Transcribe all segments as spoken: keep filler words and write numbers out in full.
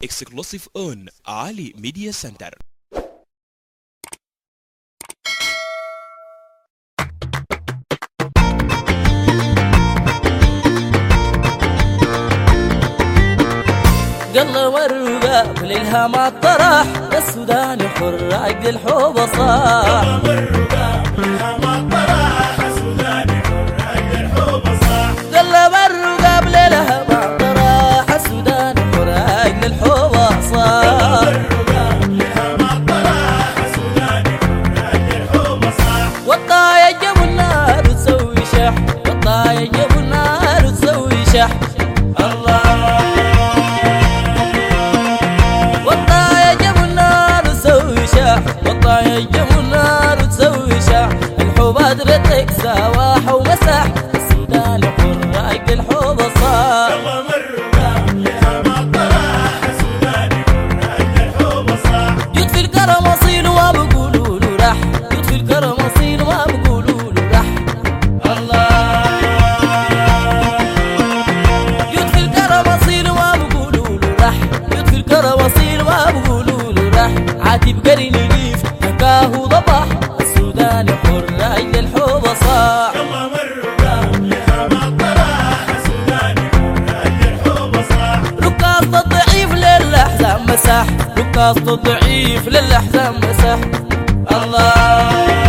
exclusive on Ali Media Center. قل والرقاب للهام الطرح السوداني حر عقد الحب صاح. قل والرقاب للهام الطرح السوداني حر عقد الحب صاح. قل والرقاب للهام الطرح السوداني حر عقد الحب صاح. قل والرقاب للهام الطرح السوداني حر عقد الحب صاح. والطايا جابوا النار وتسوي شح، والطايا جابوا النار وتسوي شح. الله والطايا جابوا النار وتسوي شح. الحب ادرتك سواح ومسح السوداني حر عقد الحب صاح. قل والرقاب للهام الطرح السوداني حر عقد الحب صاح. يطفي الكرم اصيل وما بقولوا له رح، يطفي الكرم اصيل وما بقولوا له رح. الله يطفي الكرم اصيل وما بقولوا له رح، يطفي الكرم اصيل وما بقولوا له رح. عاتب قرني كاهو ضبح السوداني حر عقد الحب صاح. قل والرقاب للهام الطرح السوداني حر عقد الحب صاح. رقاصة الضعيف للأحزان مسح، رقاصة الضعيف للأحزان مسح. الله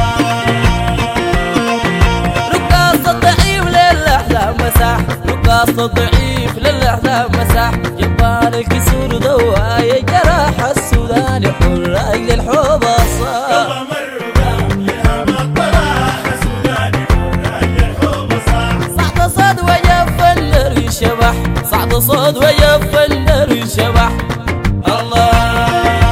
رقاصة الضعيف للأحزان مسح، رقاصة الضعيف للأحزان مسح. جبار الكسور دوايا جرح السوداني حر عقد الحب صاح. قل والرقاب للهام الطرح السوداني حر عقد الحب صاح. صعد صاد وجف النار ينشبح، صعد صاد وجف النار ينشبح. الله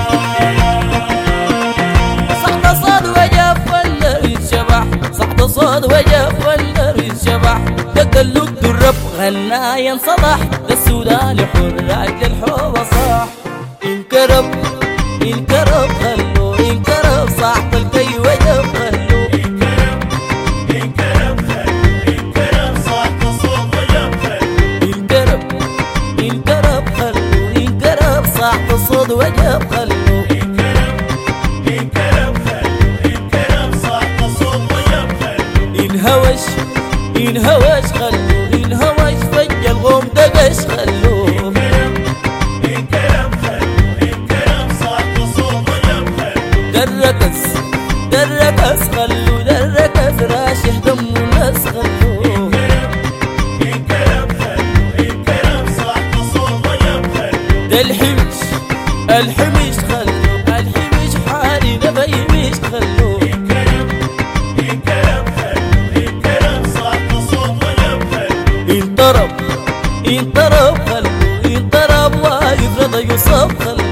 صعد صاد وجف النار ينشبح، صعد صاد وجف النار ينشبح. دق اللب الرب غنى ينصبح السوداني حر عقد الحب صاح. انكرب انكرب خلو انكرب صاحب الكي وجف خلو. انكرب انكرب خلو انكرب صاحب الصوت وجف خلو. انكرب انكرب خلو انكرب صاحب الصوت وجف خلو. انكرب انكرب خلو انكرب صاحب الصوت وجف خلو. انهوش انهوش خلو انهوش فج الغوم دقش خلو. انكرب انكرب خلو انكرب صاحب الصوت وجف خلو. دركس دركس خلو دركس راشح دم وناس خلو. انكرب انكرب خلو انكرب صاحب الصوت وجف خلو. ده الحمش الحمش خلو الحمش حالي نبي مش خلو. انكرب انكرب خلو انكرب صاحب الصوت وجف خلو. انطرب انطرب خلو انطرب واقف رضا يصاب خلو.